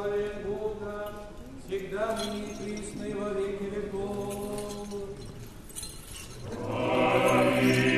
благословен Бога, всегда ныне и присно и во веки веков. Аминь.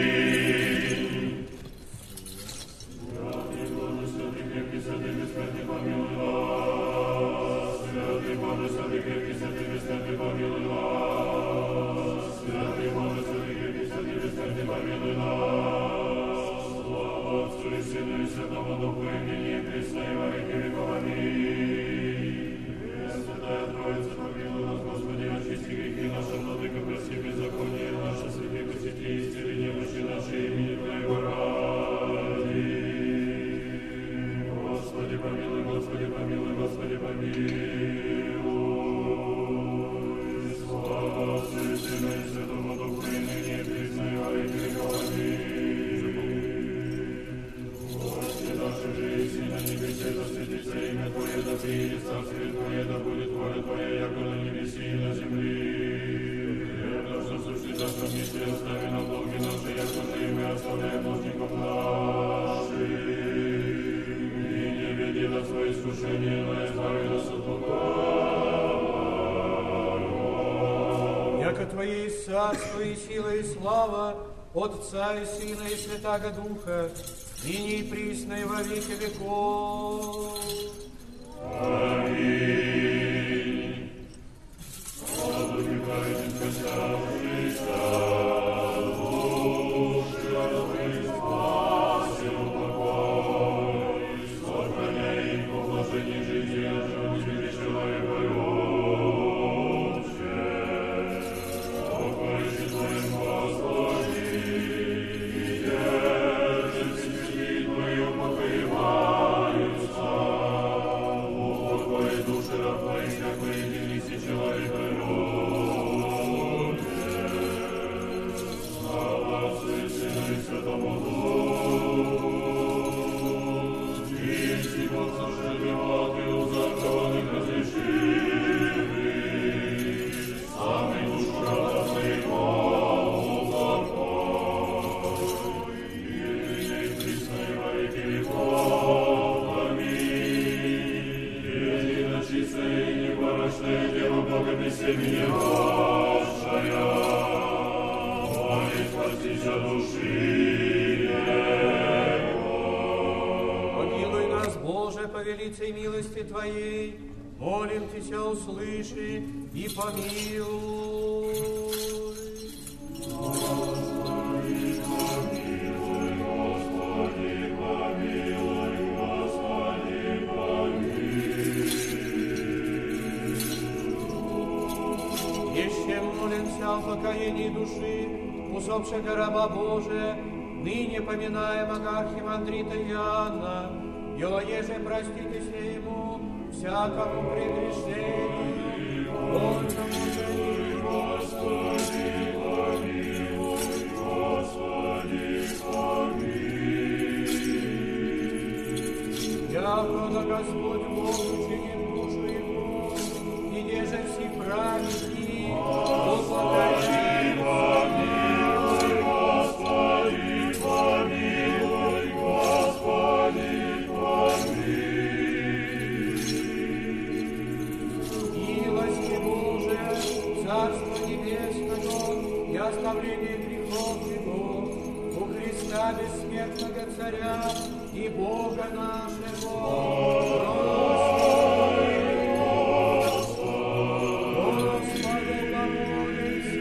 Святый помилуй нас, святый Боже, святый крепкий, святый бессмертный, помилуй нас, святый Боже, святый крепкий, святый бессмертный, помилуй нас, слава Отцу и Сыну и Святому Духу, и ныне и присно и во веки веков. Аминь. Пресвятая Троица, помилуй нас, Господи, очисти грехи наши, владыка, прости беззаконие наше, святые посети, исцели немощи наши, имени Твоего ради. Господи, помилуй, Господи, помилуй, Господи, помилуй. Слава Отцу и Сыну и Святому Духу, и ныне и присно и во веки веков. Аминь. Отче наш, же еси на небесе, да светится имя Твое, да приедет царствие Твое, да будет воля Твоя, яко на небеси и на земли. Хлеб наш насущный дашь нам днесь, и остави нам долги наши, яко и мы оставляем должников наших. На свое искушение, но избави нас от лукавого. Яко Твое есть царство и сила и слава, Отца и Сына и Святаго Духа, ныне и присно и во веки веков. Аминь. Слава Духе праведник, скончавшийся, души родовые, спаси упокой, сохраняй их во блажении жизни, а живут тебе человека Отче. Покойся Твоим, Господи, и держит святые Твои упокоиваются. Упокой души раб Твоих, как выделись и человека любит. Слава Отцу и Сыну и Святому Духу. Если Бог сошелевал и у закованных разрешит, самый душу раба своего упокой. И ныне и присно и во веки веков. Аминь. Едино чистая и непорочная Дева Бога без семени рожшая, молись, спастися души Его. Помилуй нас, Боже, по велицей милости Твоей, молим Тебя, услыши и помилуй. Господи, помилуй, Господи, помилуй, Господи, помилуй. Еще молимся о покоении души усопшего раба Божия, ныне поминаемого архимандрита Иоанна, елоеже проститеся ему всякому прегрешению, вольному жене. Господи, помилуй, Господи, помилуй. Яко Господь Бог учинит душу ему, и деже все праведники, Господи, помилуй, Господи, помилуй, Господи, помилуй. милости Божия, Царство Небесного и оставление грехов его, у Христа бессмертного Царя и Бога нашего. Господи, помолимся.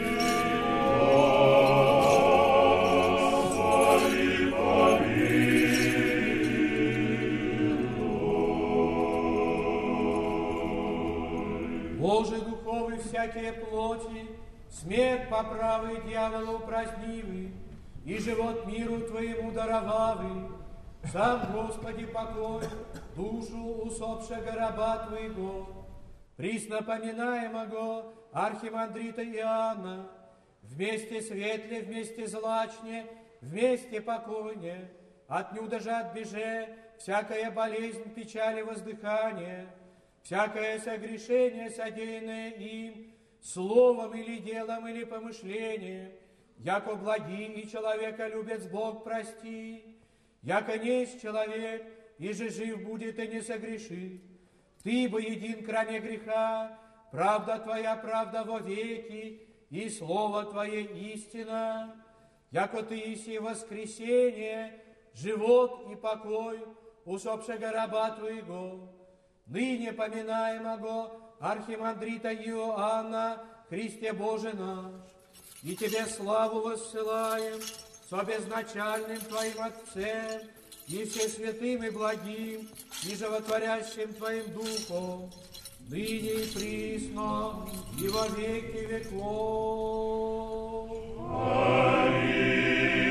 Боже, духовы всякие плоти, смерть по правой дьяволу упразднивый, и живот миру Твоему даровавый, сам, Господи, покой, душу усопшего раба Твоего, присно поминаемого архимандрита Иоанна, вместе светле, вместе злачне, вместе покойне, отнюдо же отбеже всякая болезнь, печаль и воздыхание, всякое согрешение, содеянное им, словом или делом или помышлением, яко благи и человеколюбец Бог прости, яко несть человек, и же жив будет и не согрешит. Ты бы един кроме греха, правда Твоя, правда во веки, и Слово Твое истина, яко Ты иси воскресение, живот и покой усопшего раба Твоего, ныне поминаемого архимандрита Иоанна, Христе Боже наш, и Тебе славу воссылаем со безначальным Твоим Отцем и всесвятым и благим, и животворящим Твоим Духом, ныне и присно, и во веки веков. Аминь.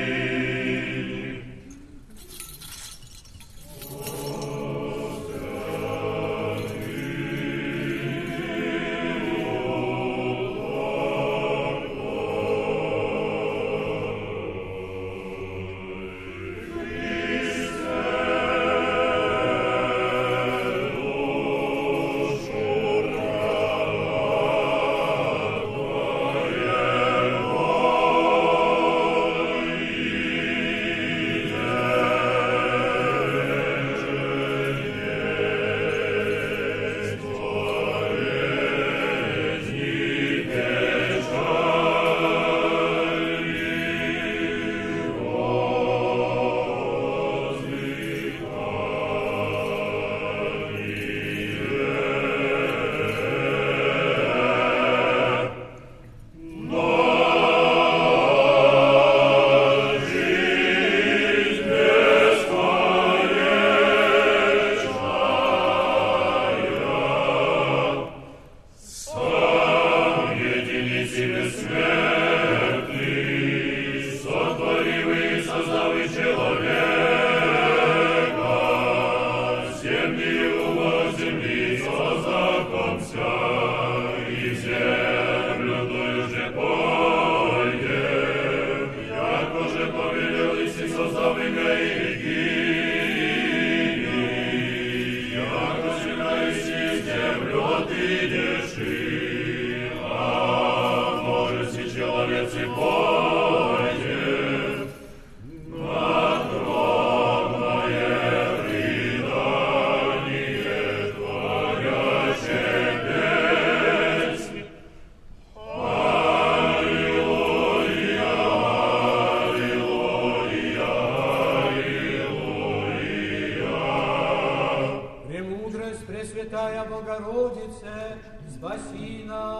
Пресвятая Богородице, спаси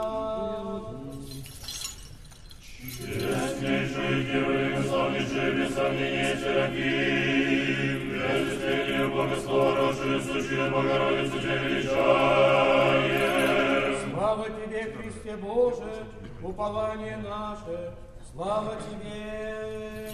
нас. Честнейший Герой, славнейший без сомнения Серафим, без истления Бога Слова, рожденный сущую Богородицу Тебя величаем. Слава Тебе, Христе Боже, упование наше, слава Тебе.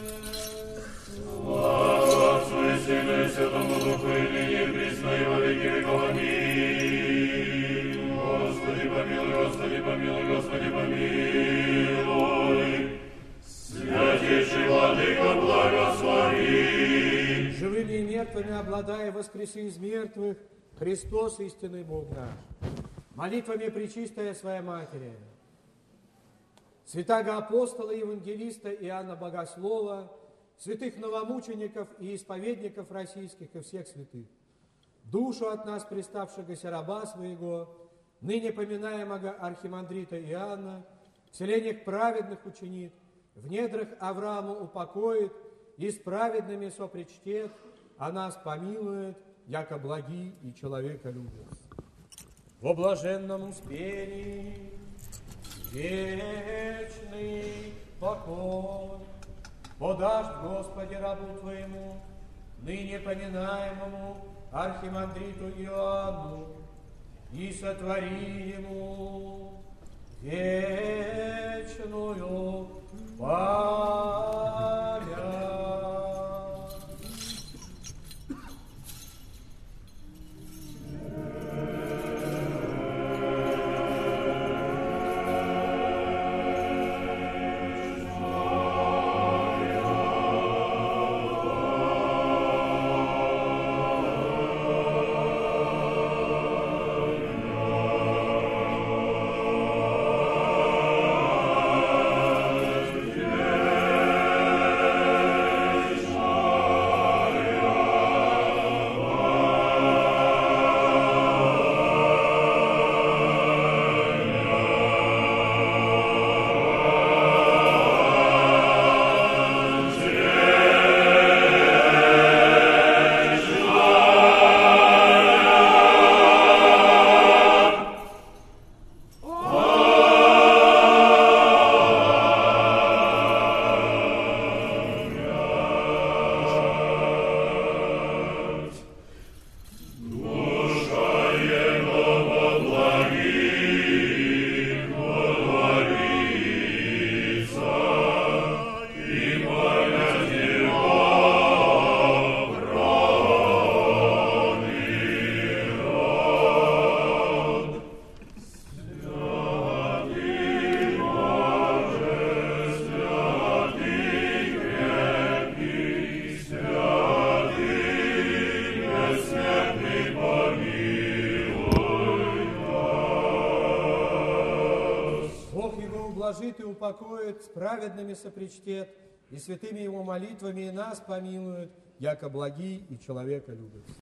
Слава Отцу и Сыну и Святому Духу, и ныне и присно, и во веки веков. Аминь. Господи помилуй, Господи помилуй, Господи помилуй. Святейший Владыка, благослови. Живыми и мертвыми обладая, воскреси из мертвых, Христос, истинный Бог наш. Молитвами Пречистая Своя Матери, святаго апостола, евангелиста Иоанна Богослова, святых новомучеников и исповедников российских и всех святых, душу от нас приставшегося раба Своего, ныне поминаемого архимандрита Иоанна, в селениях праведных учинит, в недрах Авраама упокоит, и с праведными сопричтет, а нас помилует, яко благи и человека любит. Во блаженном успении вечный покой подашь, Господи, рабу Твоему, ныне поминаемому архимандриту Иоанну, и сотвори ему вечную память. ублажит и упокоит, с праведными сопричтет, и святыми его молитвами и нас помилует, яко благий и человека любит.